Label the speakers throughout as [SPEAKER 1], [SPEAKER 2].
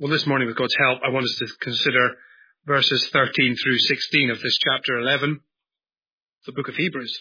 [SPEAKER 1] Well, this morning, with God's help, I want us to consider verses 13 through 16 of this chapter 11, the book of Hebrews.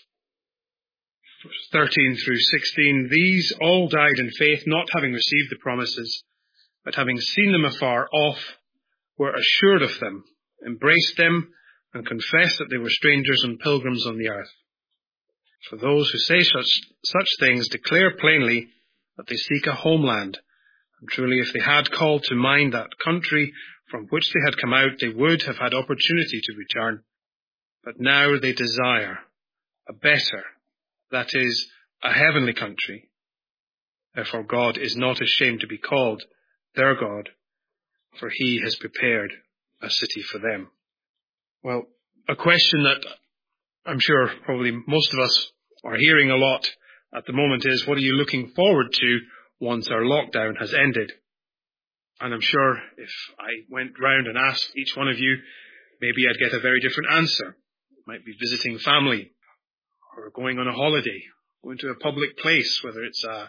[SPEAKER 1] 13 through 16, these all died in faith, not having received the promises, but having seen them afar off, were assured of them, embraced them, and confessed that they were strangers and pilgrims on the earth. For those who say such things declare plainly that they seek a homeland. And truly, if they had called to mind that country from which they had come out, they would have had opportunity to return. But now they desire a better, that is, a heavenly country. Therefore God is not ashamed to be called their God, for he has prepared a city for them. Well, a question that I'm sure probably most of us are hearing a lot at the moment is, what are you looking forward to once our lockdown has ended? And I'm sure if I went round and asked each one of you, maybe I'd get a very different answer. It might be visiting family, or going on a holiday, going to a public place, whether it's a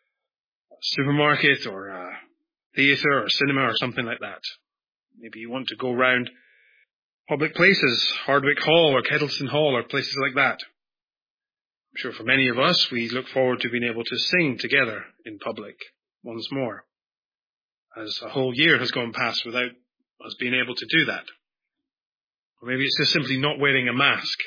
[SPEAKER 1] supermarket or a theatre or cinema or something like that. Maybe you want to go round public places, Hardwick Hall or Kettleston Hall or places like that. I'm sure for many of us, we look forward to being able to sing together in public once more, as a whole year has gone past without us being able to do that. Or maybe it's just simply not wearing a mask.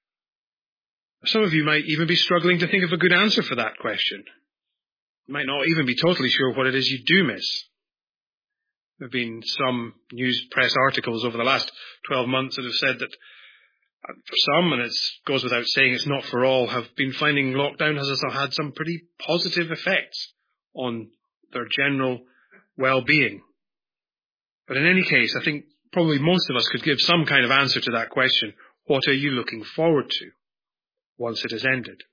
[SPEAKER 1] Some of you might even be struggling to think of a good answer for that question. You might not even be totally sure what it is you do miss. There have been some news press articles over the last 12 months that have said that for some, and it goes without saying it's not for all, have been finding lockdown has also had some pretty positive effects on their general well-being. But in any case, I think probably most of us could give some kind of answer to that question. What are you looking forward to once it has ended?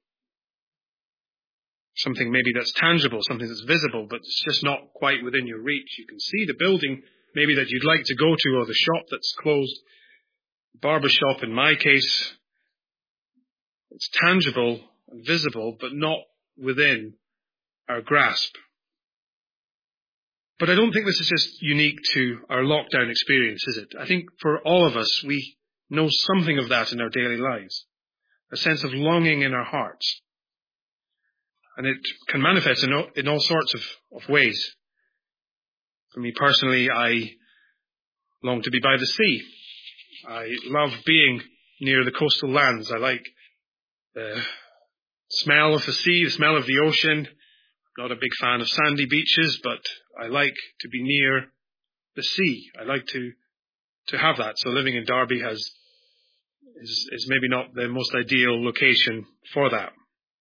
[SPEAKER 1] Something maybe that's tangible, something that's visible, but it's just not quite within your reach. You can see the building maybe that you'd like to go to, or the shop that's closed. Barber shop, in my case, it's tangible and visible, but not within our grasp. But I don't think this is just unique to our lockdown experience, is it? I think for all of us, we know something of that in our daily lives, a sense of longing in our hearts. And it can manifest in all sorts of ways. For me personally, I long to be by the sea. I love being near the coastal lands. I like the smell of the sea, the smell of the ocean. I'm not a big fan of sandy beaches, but I like to be near the sea. I like to have that. So living in Derby is maybe not the most ideal location for that.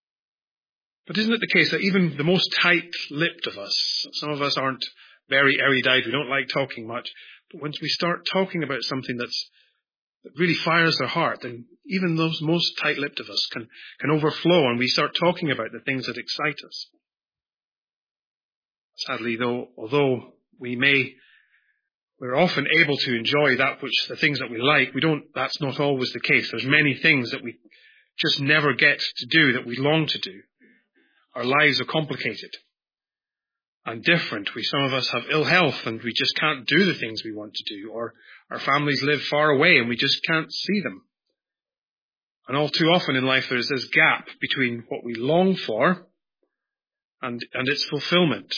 [SPEAKER 1] But isn't it the case that even the most tight-lipped of us, some of us aren't very erudite, we don't like talking much, but once we start talking about something that really fires our heart, then even those most tight-lipped of us can overflow, and we start talking about the things that excite us. Sadly, though, although we're often able to enjoy the things that we like, that's not always the case. There's many things that we just never get to do that we long to do. Our lives are complicated and different. Some of us have ill health and we just can't do the things we want to do, or our families live far away and we just can't see them. And all too often in life there's this gap between what we long for and its fulfillment.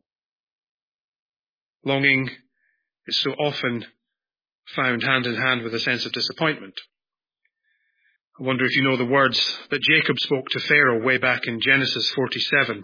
[SPEAKER 1] Longing is so often found hand in hand with a sense of disappointment. I wonder if you know the words that Jacob spoke to Pharaoh way back in Genesis 47.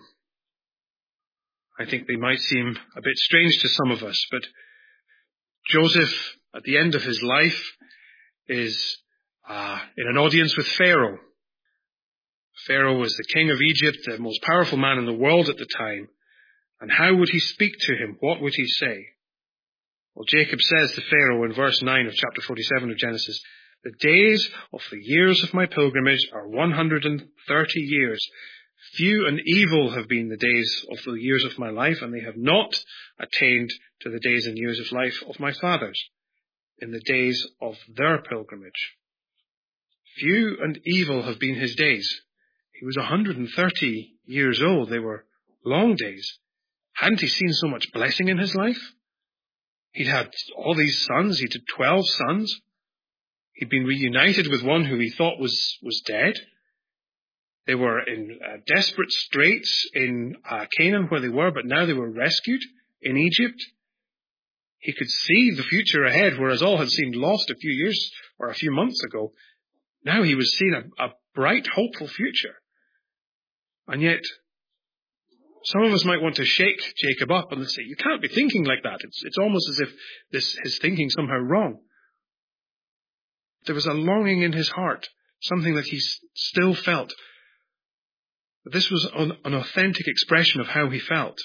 [SPEAKER 1] I think they might seem a bit strange to some of us, but Joseph, at the end of his life, is in an audience with Pharaoh. Pharaoh was the king of Egypt, the most powerful man in the world at the time. And how would he speak to him? What would he say? Well, Jacob says to Pharaoh in verse 9 of chapter 47 of Genesis, "The days of the years of my pilgrimage are 130 years. Few and evil have been the days of the years of my life, and they have not attained to the days and years of life of my fathers in the days of their pilgrimage." Few and evil have been his days. He was 130 years old. They were long days. Hadn't he seen so much blessing in his life? He'd had all these sons. He'd had 12 sons. He'd been reunited with one who he thought was dead. They were in desperate straits in Canaan where they were, but now they were rescued in Egypt. He could see the future ahead, whereas all had seemed lost a few years or a few months ago. Now he was seeing a bright, hopeful future. And yet, some of us might want to shake Jacob up and say, you can't be thinking like that. It's almost as if his thinking somehow wrong. There was a longing in his heart, something that he still felt. But this was an authentic expression of how he felt.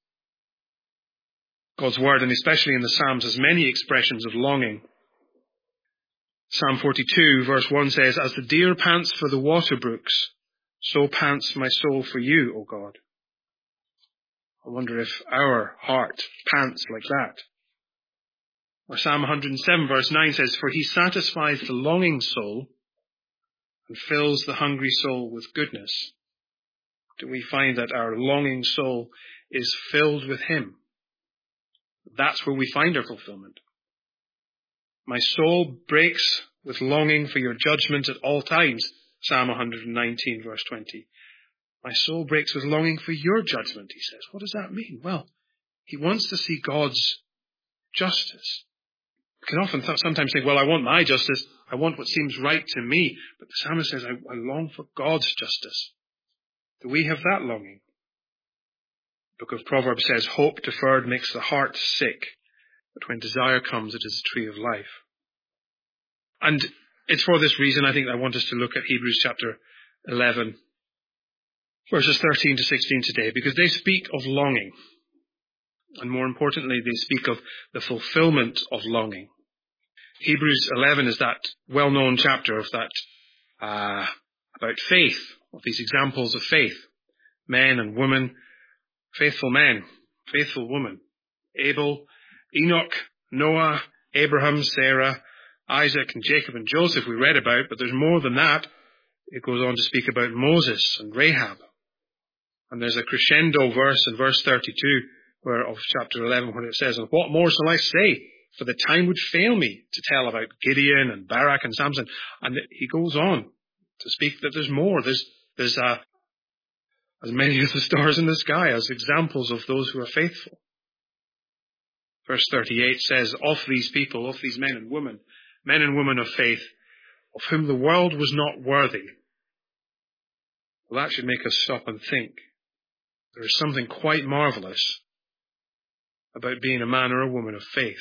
[SPEAKER 1] God's word, and especially in the Psalms, has many expressions of longing. Psalm 42 verse 1 says, as the deer pants for the water brooks, so pants my soul for you, O God. I wonder if our heart pants like that. Or Psalm 107 verse 9 says, for he satisfies the longing soul and fills the hungry soul with goodness. Do we find that our longing soul is filled with him? That's where we find our fulfillment. My soul breaks with longing for your judgment at all times. Psalm 119 verse 20. My soul breaks with longing for your judgment, he says. What does that mean? Well, he wants to see God's justice. We can often sometimes think, well, I want my justice. I want what seems right to me. But the psalmist says, I long for God's justice. Do we have that longing? The book of Proverbs says, hope deferred makes the heart sick, but when desire comes, it is a tree of life. And it's for this reason, I think, I want us to look at Hebrews chapter 11, verses 13 to 16 today, because they speak of longing. And more importantly, they speak of the fulfillment of longing. Hebrews 11 is that well-known chapter of that, about faith, of these examples of faith. Men and women, faithful men, faithful women. Abel, Enoch, Noah, Abraham, Sarah, Isaac and Jacob and Joseph we read about, but there's more than that. It goes on to speak about Moses and Rahab. And there's a crescendo verse in verse 32 of chapter 11 where it says, and what more shall I say? For the time would fail me to tell about Gideon and Barak and Samson. And he goes on to speak that there's more. There's as many as the stars in the sky as examples of those who are faithful. Verse 38 says, of these people, of these men and women of faith, of whom the world was not worthy. Well, that should make us stop and think. There is something quite marvelous about being a man or a woman of faith.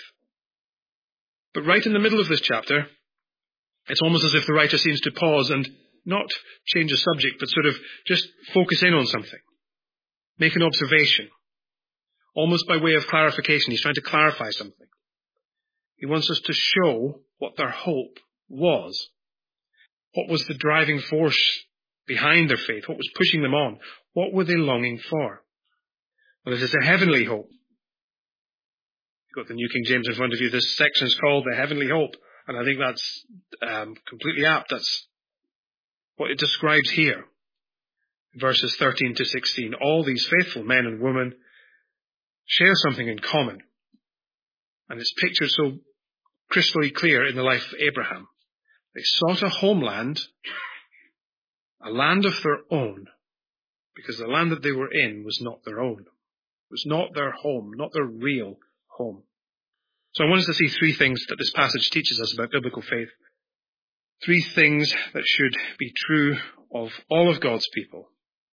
[SPEAKER 1] But right in the middle of this chapter, it's almost as if the writer seems to pause and not change the subject, but sort of just focus in on something. Make an observation. Almost by way of clarification. He's trying to clarify something. He wants us to show what their hope was. What was the driving force behind their faith? What was pushing them on? What were they longing for? Well, it is a heavenly hope. You've got the New King James in front of you. This section is called the Heavenly Hope. And I think that's completely apt. That's what it describes here. Verses 13 to 16. All these faithful men and women share something in common. And it's pictured so crystally clear in the life of Abraham. They sought a homeland, a land of their own, because the land that they were in was not their own. It was not their home, not their real home. So I want us to see three things that this passage teaches us about biblical faith. Three things that should be true of all of God's people.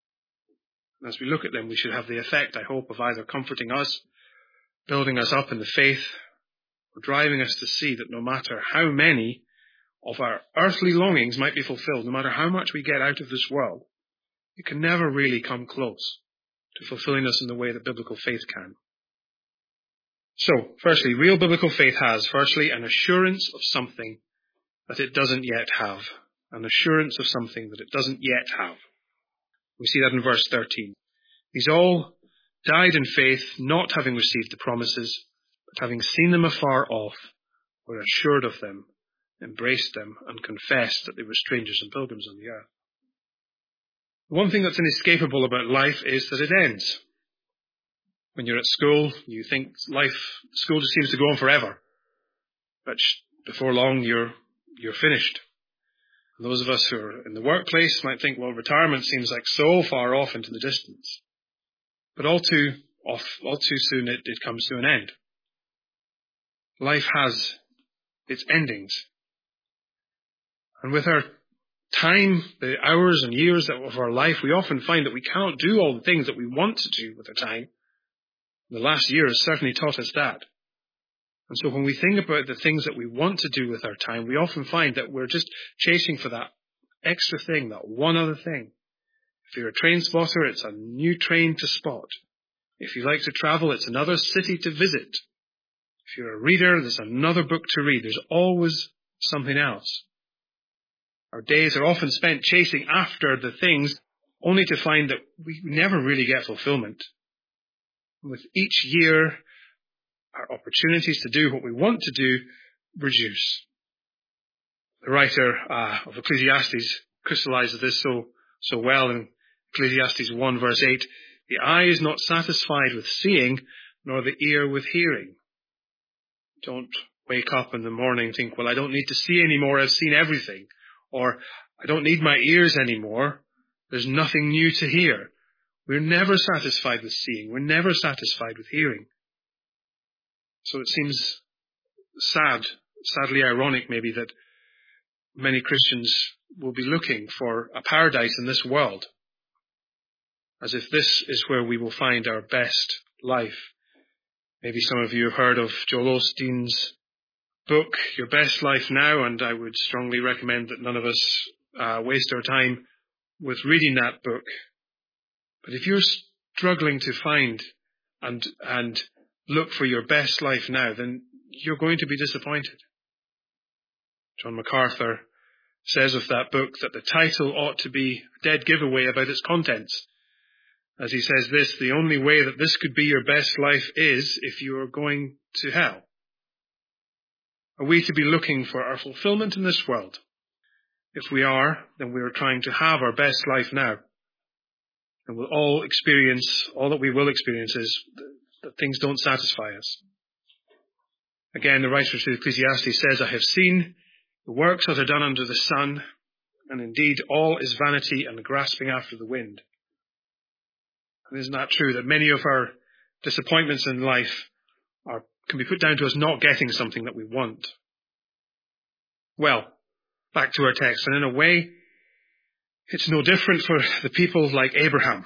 [SPEAKER 1] And as we look at them, we should have the effect, I hope, of either comforting us, building us up in the faith, or driving us to see that no matter how many of our earthly longings might be fulfilled, no matter how much we get out of this world, it can never really come close to fulfilling us in the way that biblical faith can. So, firstly, real biblical faith has, firstly, an assurance of something that it doesn't yet have. An assurance of something that it doesn't yet have. We see that in verse 13. These all died in faith, not having received the promises, but having seen them afar off, were assured of them, embraced them, and confessed that they were strangers and pilgrims on the earth. One thing that's inescapable about life is that it ends. When you're at school, you think school just seems to go on forever. But before long, you're finished. And those of us who are in the workplace might think, well, retirement seems like so far off into the distance. But all too soon it comes to an end. Life has its endings. And with our time, the hours and years of our life, we often find that we cannot do all the things that we want to do with our time. The last year has certainly taught us that. And so when we think about the things that we want to do with our time, we often find that we're just chasing for that extra thing, that one other thing. If you're a train spotter, it's a new train to spot. If you like to travel, it's another city to visit. If you're a reader, there's another book to read. There's always something else. Our days are often spent chasing after the things, only to find that we never really get fulfillment. With each year, our opportunities to do what we want to do reduce. The writer of Ecclesiastes crystallizes this so well in Ecclesiastes 1 verse 8. The eye is not satisfied with seeing, nor the ear with hearing. Don't wake up in the morning and think, well, I don't need to see anymore. I've seen everything. Or I don't need my ears anymore. There's nothing new to hear. We're never satisfied with seeing. We're never satisfied with hearing. So it seems sadly ironic maybe, that many Christians will be looking for a paradise in this world, as if this is where we will find our best life. Maybe some of you have heard of Joel Osteen's book, Your Best Life Now, and I would strongly recommend that none of us waste our time with reading that book. But if you're struggling to find and look for your best life now, then you're going to be disappointed. John MacArthur says of that book that the title ought to be a dead giveaway about its contents. As he says this, the only way that this could be your best life is if you are going to hell. Are we to be looking for our fulfillment in this world? If we are, then we are trying to have our best life now. And all that we will experience is that things don't satisfy us. Again, the writer to Ecclesiastes says, I have seen the works that are done under the sun, and indeed all is vanity and grasping after the wind. And isn't that true, that many of our disappointments in life can be put down to us not getting something that we want? Well, back to our text, and in a way, it's no different for the people like Abraham.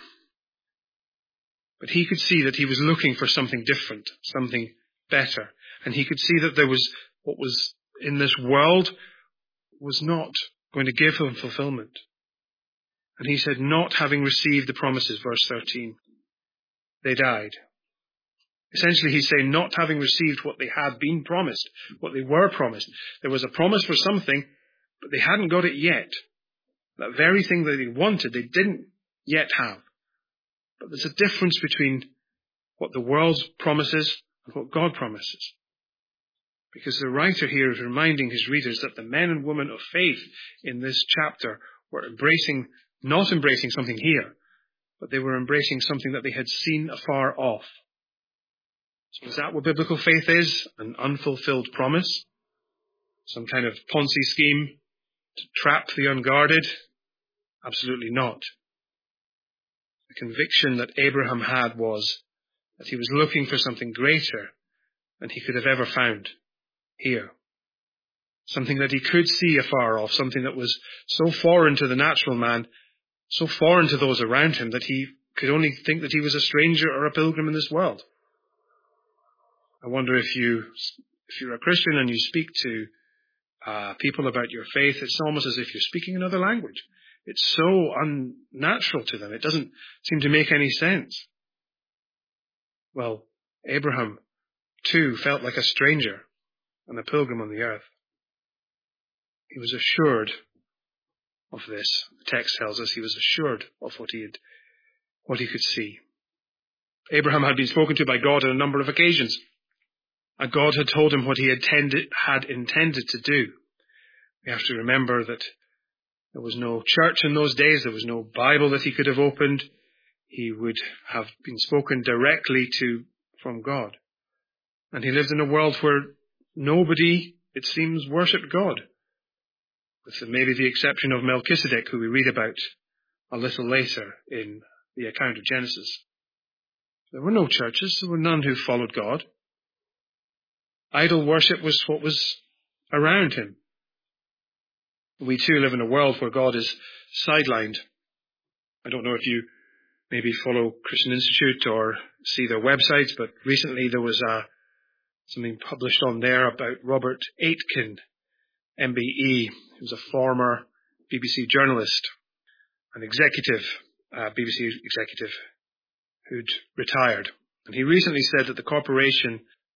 [SPEAKER 1] But he could see that he was looking for something different, something better. And he could see that there was what was in this world was not going to give him fulfillment. And he said, not having received the promises, verse 13, they died. Essentially, he's saying not having received what they had been promised, what they were promised. There was a promise for something, but they hadn't got it yet. That very thing that they wanted, they didn't yet have. But there's a difference between what the world promises and what God promises. Because the writer here is reminding his readers that the men and women of faith in this chapter were not embracing something here, but they were embracing something that they had seen afar off. So is that what biblical faith is? An unfulfilled promise? Some kind of Ponzi scheme to trap the unguarded? Absolutely not. The conviction that Abraham had was that he was looking for something greater than he could have ever found here. Something that he could see afar off, something that was so foreign to the natural man, so foreign to those around him, that he could only think that he was a stranger or a pilgrim in this world. I wonder if you're a Christian and you speak to people about your faith, it's almost as if you're speaking another language. It's so unnatural to them. It doesn't seem to make any sense. Well, Abraham, too, felt like a stranger and a pilgrim on the earth. He was assured of this. The text tells us he was assured of what he could see. Abraham had been spoken to by God on a number of occasions. And God had told him what he had intended to do. We have to remember that there was no church in those days. There was no Bible that he could have opened. he would have been spoken directly to from God. And he lived in a world where nobody, it seems, worshipped God, with maybe the exception of Melchizedek, who we read about a little later in the account of Genesis. There were no churches, there were none who followed God. Idol worship was what was around him. We too live in a world where God is sidelined. I don't know if you maybe follow Christian Institute or see their websites, but recently there was something published on there about Robert Aitken, MBE, who's a former BBC journalist, an executive, BBC executive, who'd retired. And he recently said that the corporation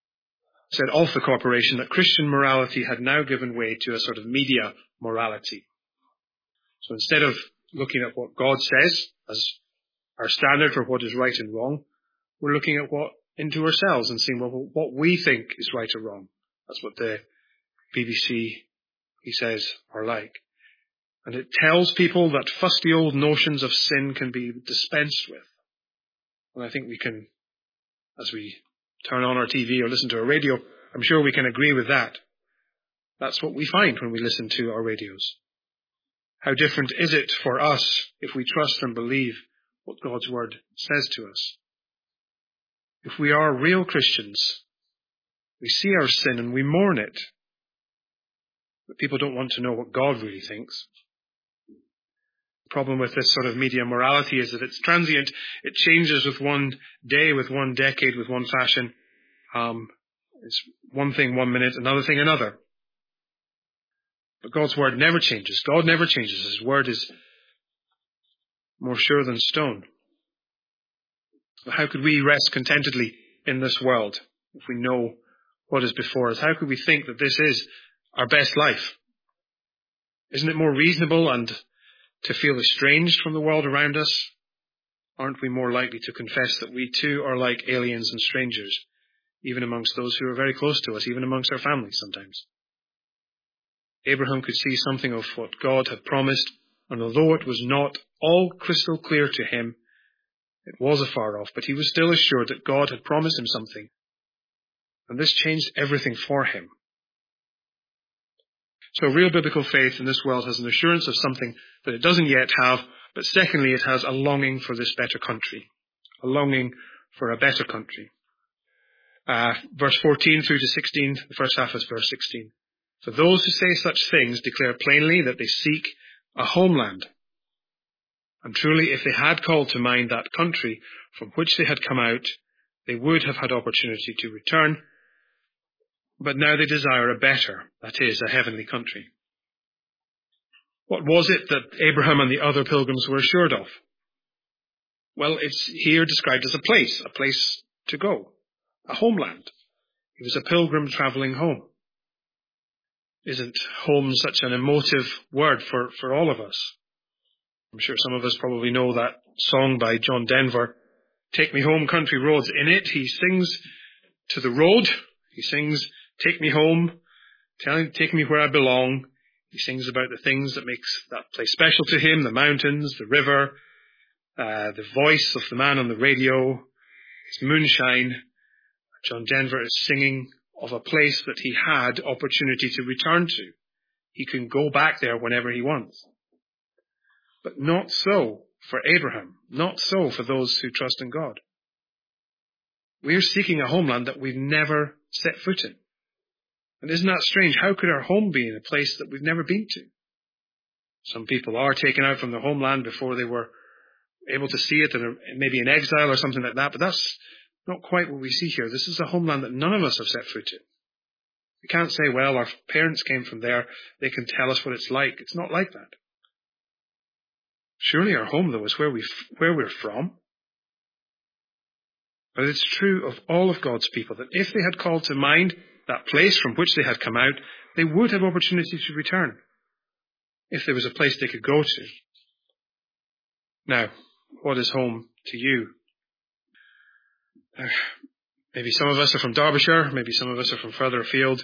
[SPEAKER 1] that Christian morality had now given way to a sort of media morality. So instead of looking at what God says as our standard for what is right and wrong, we're looking at into ourselves and seeing what we think is right or wrong. That's what the BBC, he says, are like. And it tells people that fusty old notions of sin can be dispensed with. And I think we can, as we turn on our TV or listen to our radio, I'm sure we can agree with that. That's what we find when we listen to our radios. How different is it for us if we trust and believe what God's word says to us? If we are real Christians, we see our sin and we mourn it. But people don't want to know what God really thinks. The problem with this sort of media morality is that it's transient. It changes with one day, with one decade, with one fashion. It's one thing 1 minute, another thing another. But God's word never changes. God never changes. His word is more sure than stone. But how could we rest contentedly in this world if we know what is before us? How could we think that this is our best life? Isn't it more reasonable and to feel estranged from the world around us? Aren't we more likely to confess that we too are like aliens and strangers, even amongst those who are very close to us, even amongst our families sometimes? Abraham could see something of what God had promised, and although it was not all crystal clear to him, it was afar off, but he was still assured that God had promised him something. And this changed everything for him. So real biblical faith in this world has an assurance of something that it doesn't yet have, but secondly, it has a longing for this better country, a longing for a better country. Verse 14 through to 16, the first half is verse 16. For those who say such things declare plainly that they seek a homeland. And truly, if they had called to mind that country from which they had come out, they would have had opportunity to return. But now they desire a better, that is, a heavenly country. What was it that Abraham and the other pilgrims were assured of? Well, it's here described as a place to go, a homeland. He was a pilgrim travelling home. Isn't home such an emotive word for all of us? I'm sure some of us probably know that song by John Denver, Take Me Home, Country Roads. In it, he sings to the road. He sings, take me home, take me where I belong. He sings about the things that makes that place special to him, the mountains, the river, the voice of the man on the radio, his moonshine. John Denver is singing of a place that he had opportunity to return to. He can go back there whenever he wants. But not so for Abraham, not so for those who trust in God. We're seeking a homeland that we've never set foot in. And isn't that strange? How could our home be in a place that we've never been to? Some people are taken out from their homeland before they were able to see it, and maybe in exile or something like that, but that's not quite what we see here. This is a homeland that none of us have set foot in. We can't say, well, our parents came from there, they can tell us what it's like. It's not like that. Surely our home, though, is where we're from. But it's true of all of God's people that if they had called to mind that place from which they had come out, they would have opportunity to return, if there was a place they could go to. Now, what is home to you? Maybe some of us are from Derbyshire, maybe some of us are from further afield.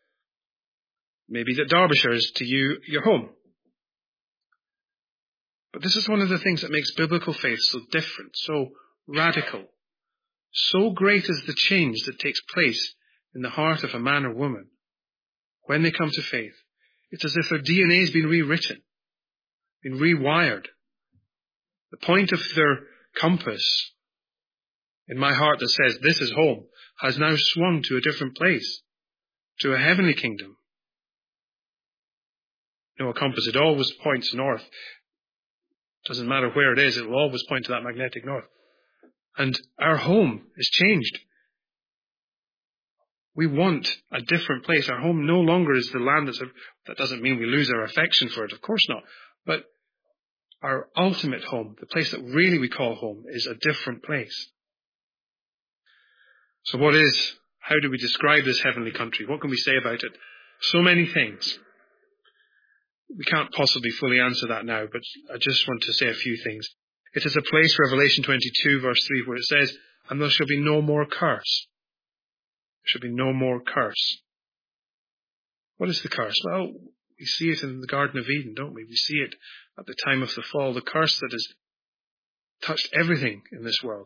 [SPEAKER 1] Maybe that Derbyshire is to you your home. But this is one of the things that makes biblical faith so different, so radical. So great is the change that takes place in the heart of a man or woman when they come to faith. It's as if their DNA has been rewritten, been rewired. The point of their compass in my heart that says this is home has now swung to a different place, to a heavenly kingdom. You know, a compass, it always points north. Doesn't matter where it is, it will always point to that magnetic north. And our home is changed. We want a different place. Our home no longer is the land that doesn't mean we lose our affection for it, of course not. But our ultimate home, the place that really we call home, is a different place. So how do we describe this heavenly country? What can we say about it? So many things. We can't possibly fully answer that now, but I just want to say a few things. It is a place, Revelation 22 verse 3, where it says, and there shall be no more curse. There shall be no more curse. What is the curse? Well, we see it in the Garden of Eden, don't we? We see it at the time of the fall, the curse that has touched everything in this world.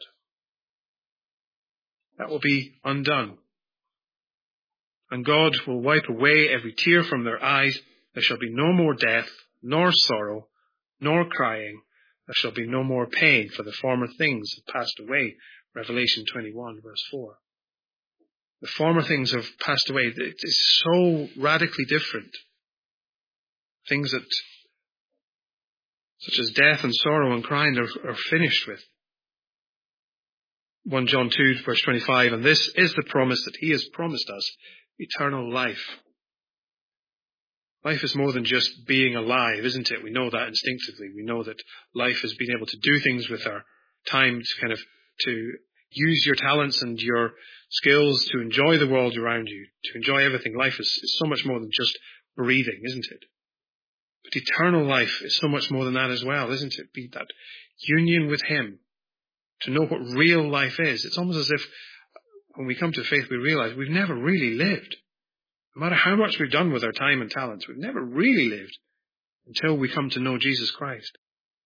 [SPEAKER 1] That will be undone. And God will wipe away every tear from their eyes. There shall be no more death, nor sorrow, nor crying. There shall be no more pain, for the former things have passed away. Revelation 21, verse 4. The former things have passed away. It is so radically different. Things that, such as death and sorrow and crying, are finished with. 1 John 2, verse 25, and this is the promise that he has promised us, eternal life. Life is more than just being alive, isn't it? We know that instinctively. We know that life is being able to do things with our time to use your talents and your skills to enjoy the world around you, to enjoy everything. Life is so much more than just breathing, isn't it? But eternal life is so much more than that as well, isn't it? Be that union with him, to know what real life is. It's almost as if when we come to faith, we realize we've never really lived. No matter how much we've done with our time and talents, we've never really lived until we come to know Jesus Christ.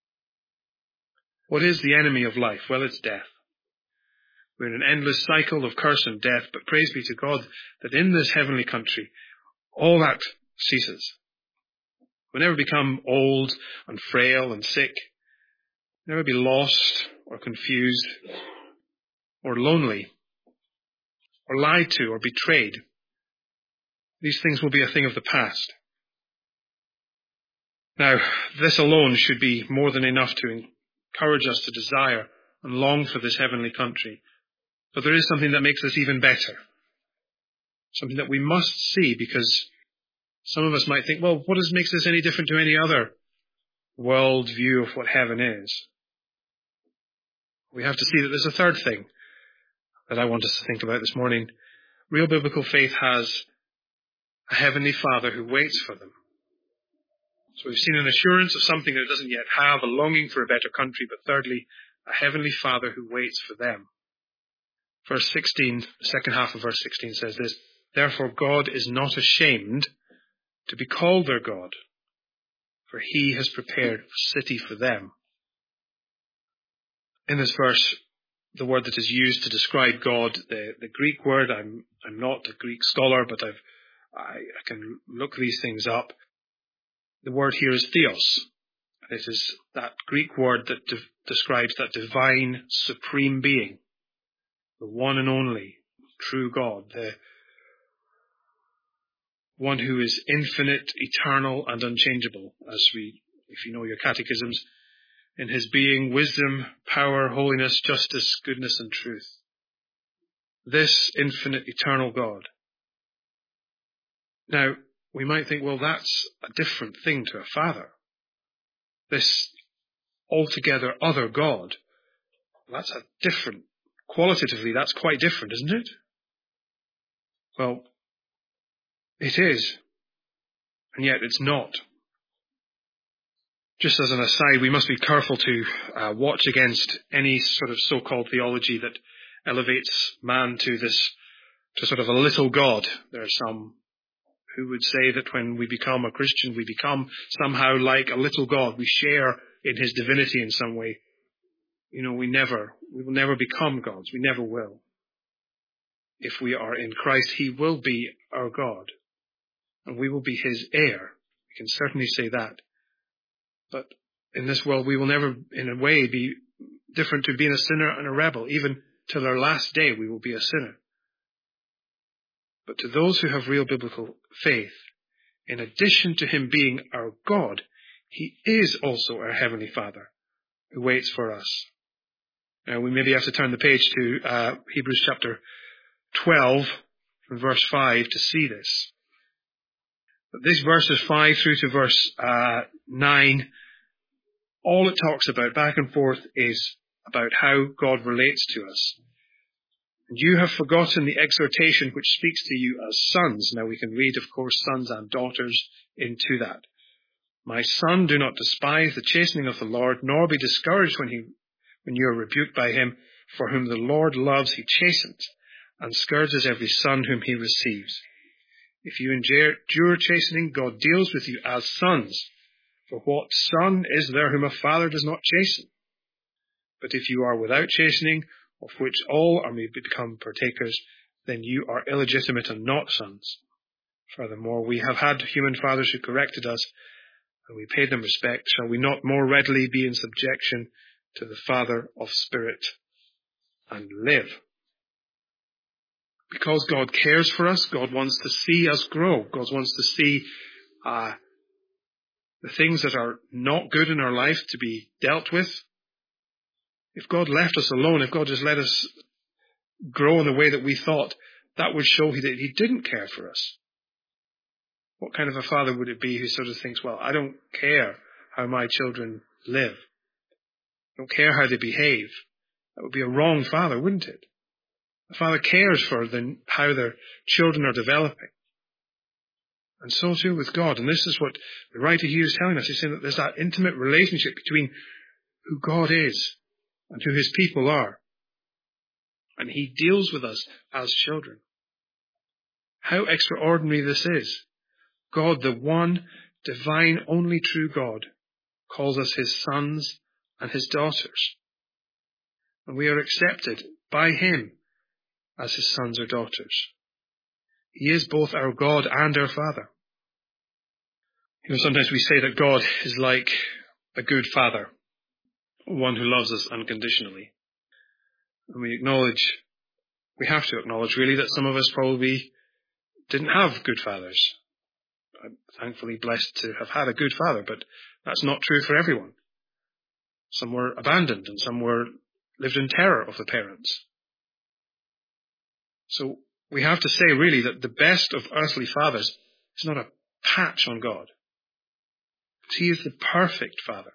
[SPEAKER 1] What is the enemy of life? Well, it's death. We're in an endless cycle of curse and death, but praise be to God that in this heavenly country, all that ceases. We'll never become old and frail and sick, never be lost or confused or lonely or lied to or betrayed. These things will be a thing of the past. Now, this alone should be more than enough to encourage us to desire and long for this heavenly country. But there is something that makes this even better. Something that we must see, because some of us might think, well, what makes this any different to any other world view of what heaven is? We have to see that there's a third thing that I want us to think about this morning. Real biblical faith has a heavenly Father who waits for them. So we've seen an assurance of something that it doesn't yet have, a longing for a better country, but thirdly, a heavenly Father who waits for them. Verse 16, the second half of verse 16 says this, therefore God is not ashamed to be called their God, for he has prepared a city for them. In this verse, the word that is used to describe God, the Greek word, I'm not a Greek scholar, but I can look these things up. The word here is theos. It is that Greek word that describes that divine, supreme being, the one and only true God, the one who is infinite, eternal, and unchangeable, if you know your catechisms, in his being, wisdom, power, holiness, justice, goodness, and truth. This infinite, eternal God. Now, we might think, well, that's a different thing to a father. This altogether other God, that's a different, qualitatively, that's quite different, isn't it? Well, it is, and yet it's not. Just as an aside, we must be careful to watch against any sort of so-called theology that elevates man to sort of a little God. There are some who would say that when we become a Christian, we become somehow like a little God. We share in his divinity in some way, we will never become gods. We never will. If we are in Christ, he will be our God, and we will be his heir. We can certainly say that. But in this world, we will never, in a way, be different to being a sinner and a rebel. Even till our last day, we will be a sinner. But to those who have real biblical faith, in addition to him being our God, he is also our Heavenly Father who waits for us. Now, we maybe have to turn the page to Hebrews chapter 12 from verse 5 to see this. But these verses 5 through to verse 9, all it talks about back and forth is about how God relates to us. And you have forgotten the exhortation which speaks to you as sons. Now we can read, of course, sons and daughters into that. My son, do not despise the chastening of the Lord, nor be discouraged when you are rebuked by him. For whom the Lord loves, he chastens, and scourges every son whom he receives. If you endure chastening, God deals with you as sons. For what son is there whom a father does not chasten? But if you are without chastening, of which all are may become partakers, then you are illegitimate and not sons. Furthermore, we have had human fathers who corrected us, and we paid them respect. Shall we not more readily be in subjection to the Father of spirit and live? Because God cares for us, God wants to see us grow. God wants to see the things that are not good in our life to be dealt with. If God left us alone, if God just let us grow in the way that we thought, that would show that he didn't care for us. What kind of a father would it be who sort of thinks, well, I don't care how my children live. I don't care how they behave. That would be a wrong father, wouldn't it? A father cares for how their children are developing. And so too with God. And this is what the writer here is telling us. He's saying that there's that intimate relationship between who God is and who his people are. And he deals with us as children. How extraordinary this is. God, the one divine, only true God, calls us his sons and his daughters. And we are accepted by him as his sons or daughters. He is both our God and our Father. Sometimes we say that God is like a good father, one who loves us unconditionally. And we have to acknowledge really that some of us probably didn't have good fathers. I'm thankfully blessed to have had a good father, but that's not true for everyone. Some were abandoned and some lived in terror of the parents. So we have to say really that the best of earthly fathers is not a patch on God. He is the perfect father.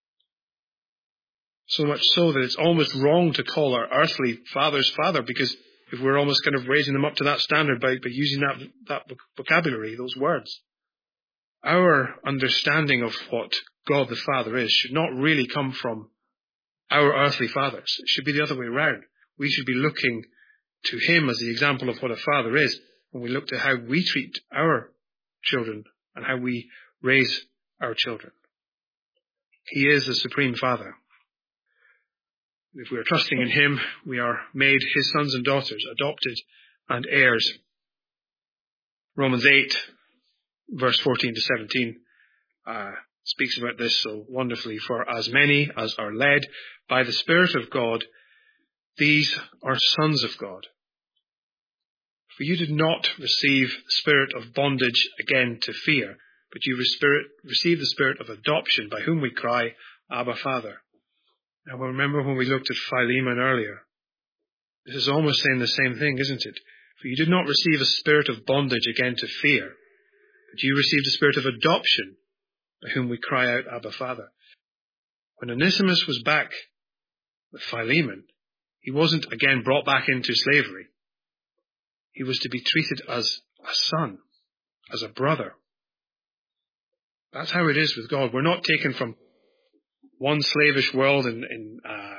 [SPEAKER 1] So much so that it's almost wrong to call our earthly father's father, because if we're almost kind of raising them up to that standard by using that vocabulary, those words. Our understanding of what God the Father is should not really come from our earthly fathers. It should be the other way around. We should be looking to him as the example of what a father is when we look to how we treat our children and how we raise our children. He is the supreme Father. If we are trusting in him, we are made his sons and daughters, adopted and heirs. Romans 8, verse 14 to 17, speaks about this so wonderfully. For as many as are led by the Spirit of God, these are sons of God. For you did not receive the spirit of bondage again to fear, but you received the spirit of adoption, by whom we cry, Abba, Father. Now, remember when we looked at Philemon earlier, this is almost saying the same thing, isn't it? For you did not receive a spirit of bondage again to fear, but you received a spirit of adoption, by whom we cry out, Abba, Father. When Onesimus was back with Philemon, he wasn't again brought back into slavery. He was to be treated as a son, as a brother. That's how it is with God. We're not taken from one slavish world in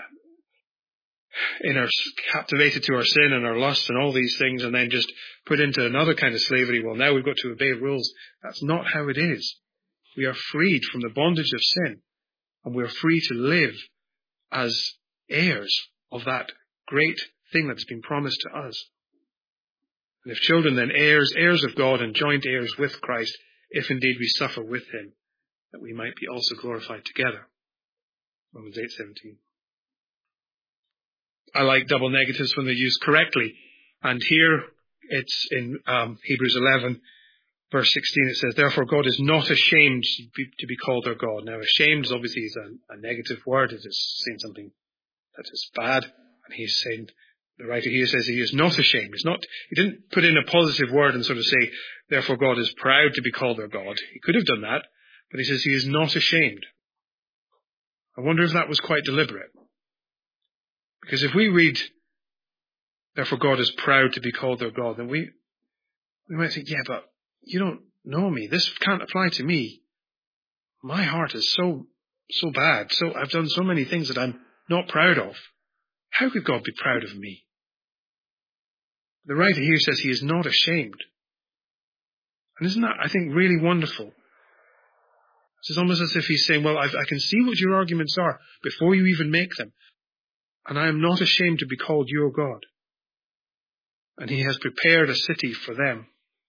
[SPEAKER 1] our captivated to our sin and our lust and all these things, and then just put into another kind of slavery. Well, now we've got to obey rules. That's not how it is. We are freed from the bondage of sin. And we're free to live as heirs of that great thing that's been promised to us. And if children, then heirs, heirs of God and joint heirs with Christ, if indeed we suffer with him, that we might be also glorified together. Romans 8:17. I like double negatives when they're used correctly. And here it's in Hebrews 11, verse 16, it says, therefore God is not ashamed to be called our God. Now, ashamed is obviously a negative word. It is saying something that is bad. And he's saying, the writer here says he is not ashamed. He didn't put in a positive word and sort of say, therefore God is proud to be called our God. He could have done that, but he says he is not ashamed. I wonder if that was quite deliberate. Because if we read, therefore God is proud to be called our God, then we might think, yeah, but you don't know me. This can't apply to me. My heart is so bad. So I've done so many things that I'm not proud of. How could God be proud of me? The writer here says he is not ashamed. And isn't that, I think, really wonderful? It's almost as if he's saying, well, I can see what your arguments are before you even make them. And I am not ashamed to be called your God. And he has prepared a city for them.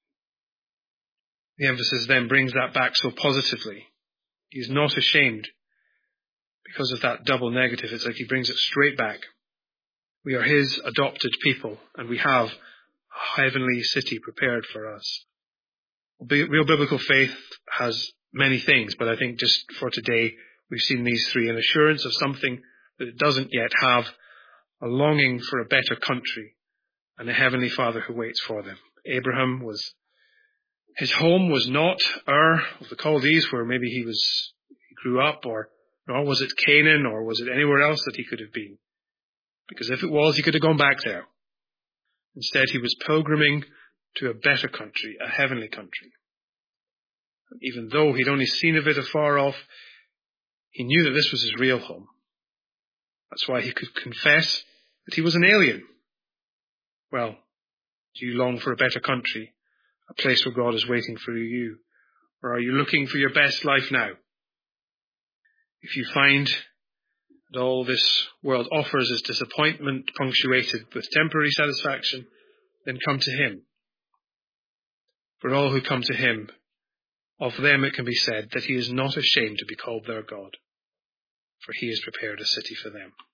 [SPEAKER 1] The emphasis then brings that back so positively. He is not ashamed because of that double negative. It's like he brings it straight back. We are his adopted people, and we have a heavenly city prepared for us. Real biblical faith has many things, but I think just for today, we've seen these three: an assurance of something that it doesn't yet have, a longing for a better country, and a heavenly Father who waits for them. His home was not Ur of the Chaldees, where maybe he grew up, nor was it Canaan, or was it anywhere else that he could have been. Because if it was, he could have gone back there. Instead, he was pilgriming to a better country, a heavenly country. And even though he'd only seen of it afar off, he knew that this was his real home. That's why he could confess that he was an alien. Well, do you long for a better country, a place where God is waiting for you? Or are you looking for your best life now? If you find that all this world offers is disappointment punctuated with temporary satisfaction, then come to him. For all who come to him, of them it can be said that he is not ashamed to be called their God, for he has prepared a city for them.